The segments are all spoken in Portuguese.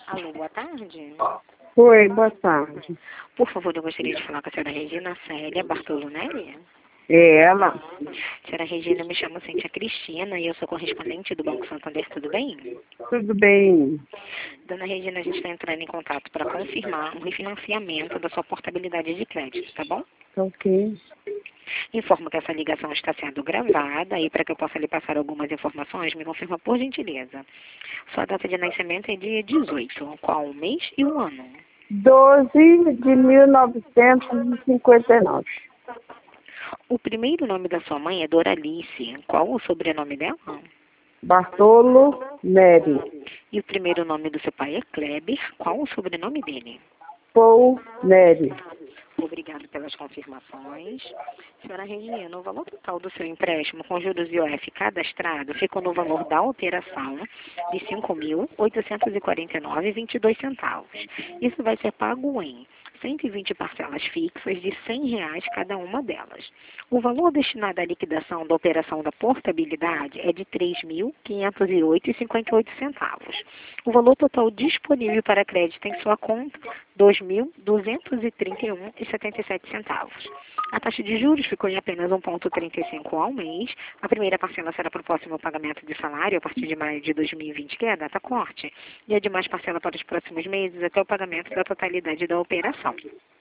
Alô, boa tarde. Oi, boa tarde. Por favor, eu gostaria de falar com a senhora Regina Célia Bartolonelli. É ela? Senhora Regina, me chamo Cíntia Cristina e eu sou correspondente do Banco Santander, tudo bem? Tudo bem? Dona Regina, a gente está entrando em contato para confirmar um refinanciamento da sua portabilidade de crédito, tá bom? Ok. Informo que essa ligação está sendo gravada e para que eu possa lhe passar algumas informações, me confirma por gentileza. Sua data de nascimento é dia 18, qual o mês e o ano? 12 de 1959. O primeiro nome da sua mãe é Doralice. Qual o sobrenome dela? Bartolo Neri. E o primeiro nome do seu pai é Kleber. Qual o sobrenome dele? Paul Neri. Obrigado pelas confirmações. Senhora Regina, o valor total do seu empréstimo com juros e OF cadastrado ficou no valor da operação de R$ 5.849,22. Isso vai ser pago em 120 parcelas fixas de R$ 100 cada uma delas. O valor destinado à liquidação da operação da portabilidade é de R$ 3.508,58. O valor total disponível para crédito em sua conta, R$ 2.231,77. A taxa de juros ficou em apenas 1,35 ao mês. A primeira parcela será para o próximo pagamento de salário a partir de maio de 2020, que é a data corte, e a demais parcela para os próximos meses até o pagamento da totalidade da operação.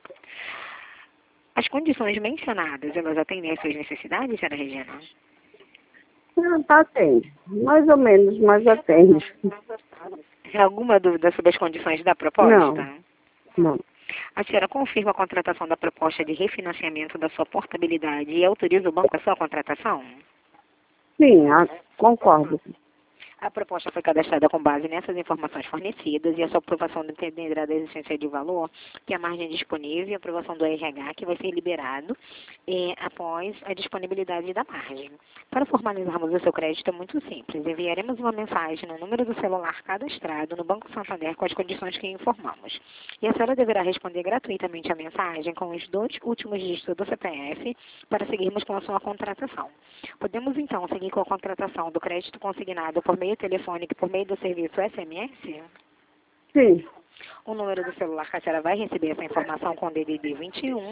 As condições mencionadas, elas atendem às suas necessidades, senhora Regina? Atende. Mais ou menos, mas atende. Alguma dúvida sobre as condições da proposta? Não. A senhora confirma a contratação da proposta de refinanciamento da sua portabilidade e autoriza o banco a sua contratação? Sim, concordo. A proposta foi cadastrada com base nessas informações fornecidas e a sua aprovação dependerá da existência de valor, que é a margem disponível e a aprovação do RH, que vai ser liberado após a disponibilidade da margem. Para formalizarmos o seu crédito é muito simples. Enviaremos uma mensagem no número do celular cadastrado no Banco Santander com as condições que informamos. E a senhora deverá responder gratuitamente a mensagem com os 2 últimos dígitos do CPF para seguirmos com a sua contratação. Podemos, então, seguir com a contratação do crédito consignado por meio telefônico e por meio do serviço SMS? Sim. O número do celular que a senhora vai receber essa informação com DDD 21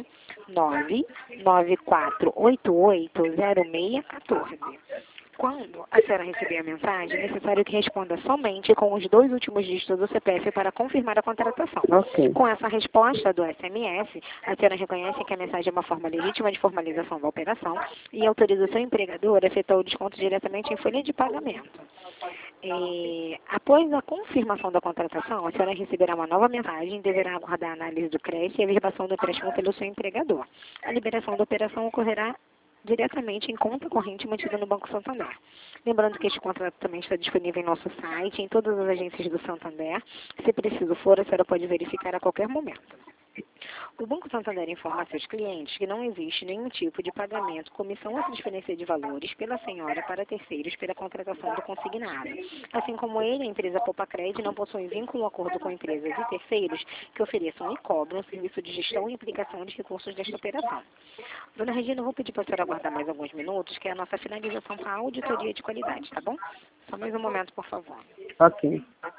994880614. Quando a senhora receber a mensagem, é necessário que responda somente com os 2 últimos dígitos do CPF para confirmar a contratação. Ok. Com essa resposta do SMS, a senhora reconhece que a mensagem é uma forma legítima de formalização da operação e autoriza o seu empregador a efetuar o desconto diretamente em folha de pagamento. Após a confirmação da contratação, a senhora receberá uma nova mensagem e deverá aguardar a análise do crédito e a averbação do empréstimo pelo seu empregador. A liberação da operação ocorrerá diretamente em conta corrente mantida no Banco Santander. Lembrando que este contrato também está disponível em nosso site, em todas as agências do Santander. Se preciso for, a senhora pode verificar a qualquer momento. O Banco Santander informa a seus clientes que não existe nenhum tipo de pagamento, comissão ou transferência de valores pela senhora para terceiros pela contratação do consignado. Assim como ele, a empresa Poupacred não possui vínculo ou acordo com empresas e terceiros que ofereçam e cobram serviço de gestão e implicação de recursos desta operação. Dona Regina, eu vou pedir para a senhora aguardar mais alguns minutos, que é a nossa finalização para a auditoria de qualidade, tá bom? Só mais um momento, por favor. Ok.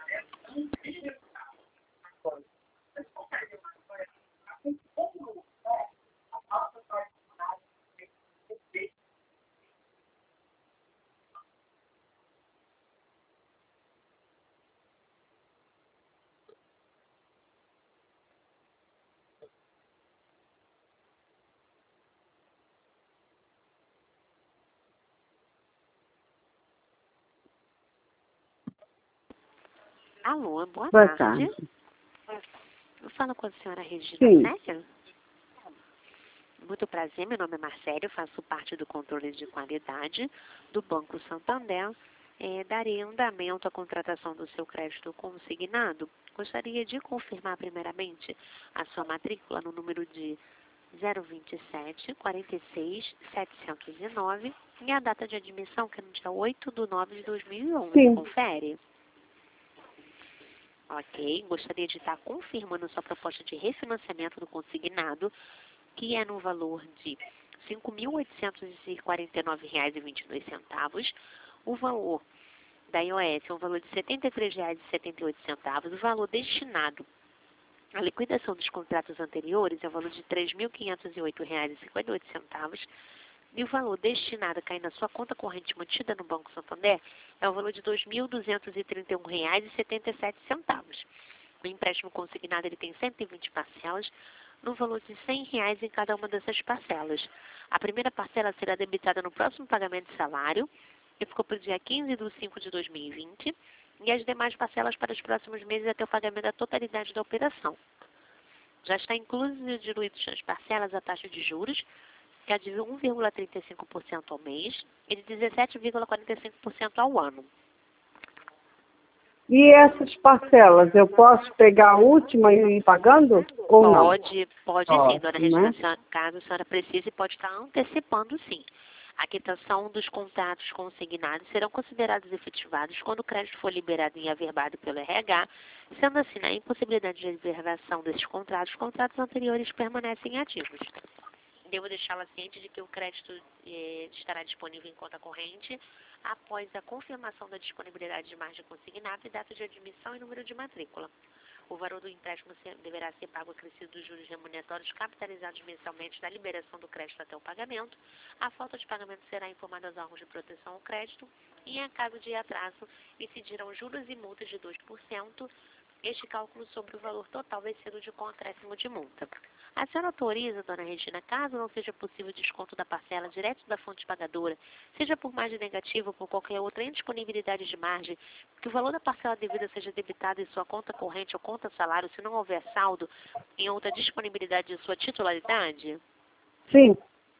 Alô, boa Boa tarde. tarde. Eu falo com a senhora Regina Sim. Célia. Muito prazer, meu nome é Marcelo, faço parte do controle de qualidade do Banco Santander. Darei andamento à contratação do seu crédito consignado. Gostaria de confirmar primeiramente a sua matrícula no número de 027 46 709 e a data de admissão, que é no dia 8 de 9 de 2011. Sim. Confere? Ok. Gostaria de estar confirmando sua proposta de refinanciamento do consignado, que é no valor de R$ 5.849,22. O valor da IOS, um valor de R$ 73,78. O valor destinado à liquidação dos contratos anteriores é o valor de R$ 3.508,58. E o valor destinado a cair na sua conta corrente mantida no Banco Santander é o valor de R$ 2.231,77. O empréstimo consignado ele tem 120 parcelas, no valor de R$ 100 em cada uma dessas parcelas. A primeira parcela será debitada no próximo pagamento de salário, que ficou para o dia 15/5 de 2020, e as demais parcelas para os próximos meses até o pagamento da totalidade da operação. Já está incluso e diluído nas parcelas a taxa de juros, que é de 1,35% ao mês e de 17,45% ao ano. E essas parcelas, eu posso pegar a última e ir pagando ou não? Pode sim, dona Regina. Caso a senhora precise, pode estar antecipando sim. A quitação dos contratos consignados serão considerados efetivados quando o crédito for liberado e averbado pelo RH, sendo assim, na impossibilidade de averbação desses contratos, os contratos anteriores permanecem ativos. Devo deixá-la ciente de que o crédito estará disponível em conta corrente após a confirmação da disponibilidade de margem consignada e data de admissão e número de matrícula. O valor do empréstimo deverá ser pago acrescido dos juros remuneratórios capitalizados mensalmente da liberação do crédito até o pagamento. A falta de pagamento será informada aos órgãos de proteção ao crédito e, em caso de atraso, incidirão juros e multas de 2%. Este cálculo sobre o valor total vencido com acréscimo de multa. A senhora autoriza, dona Regina, caso não seja possível o desconto da parcela direto da fonte pagadora, seja por margem negativa ou por qualquer outra indisponibilidade de margem, que o valor da parcela devida seja debitado em sua conta corrente ou conta salário, se não houver saldo em outra disponibilidade de sua titularidade? Sim.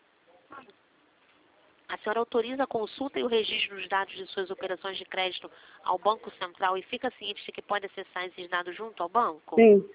A senhora autoriza a consulta e o registro dos dados de suas operações de crédito ao Banco Central e fica ciente de que pode acessar esses dados junto ao banco? Sim.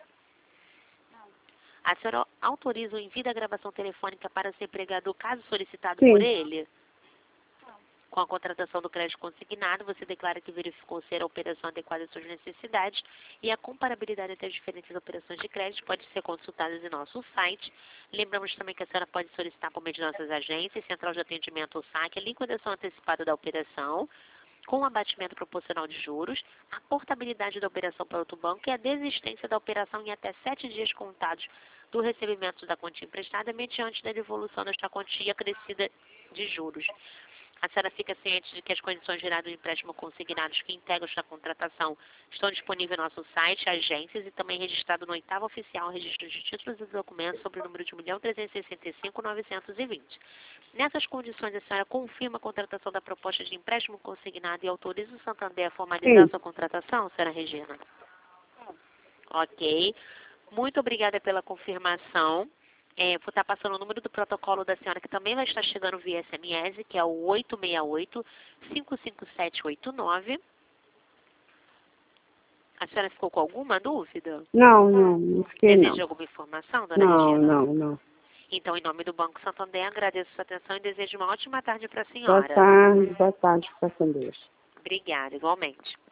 A senhora autoriza o envio da gravação telefônica para seu empregador, caso solicitado Sim. por ele? Com a contratação do crédito consignado, você declara que verificou ser a operação adequada às suas necessidades e a comparabilidade entre as diferentes operações de crédito pode ser consultada em nosso site. Lembramos também que a senhora pode solicitar por meio de nossas agências, Central de Atendimento ou SAC, a liquidação antecipada da operação, com abatimento proporcional de juros, a portabilidade da operação para outro banco e a desistência da operação em até 7 dias contados do recebimento da quantia emprestada mediante da devolução desta quantia acrescida de juros. A senhora fica ciente de que as condições gerais do empréstimo consignados que integram esta contratação estão disponíveis no nosso site, agências e também registrado no 8º Oficial Registro de Títulos e Documentos sobre o número de 1.365.920. Nessas condições, a senhora confirma a contratação da proposta de empréstimo consignado e autoriza o Santander a formalizar sua contratação, senhora Regina? Ok. Muito obrigada pela confirmação. Vou estar passando o número do protocolo da senhora, que também vai estar chegando via SMS, que é o 868-55789. A senhora ficou com alguma dúvida? Não fiquei não. Deseja alguma informação, dona Regina? Não. Então, em nome do Banco Santander, agradeço a sua atenção e desejo uma ótima tarde para a senhora. Boa tarde, fica com Deus. Obrigada, igualmente.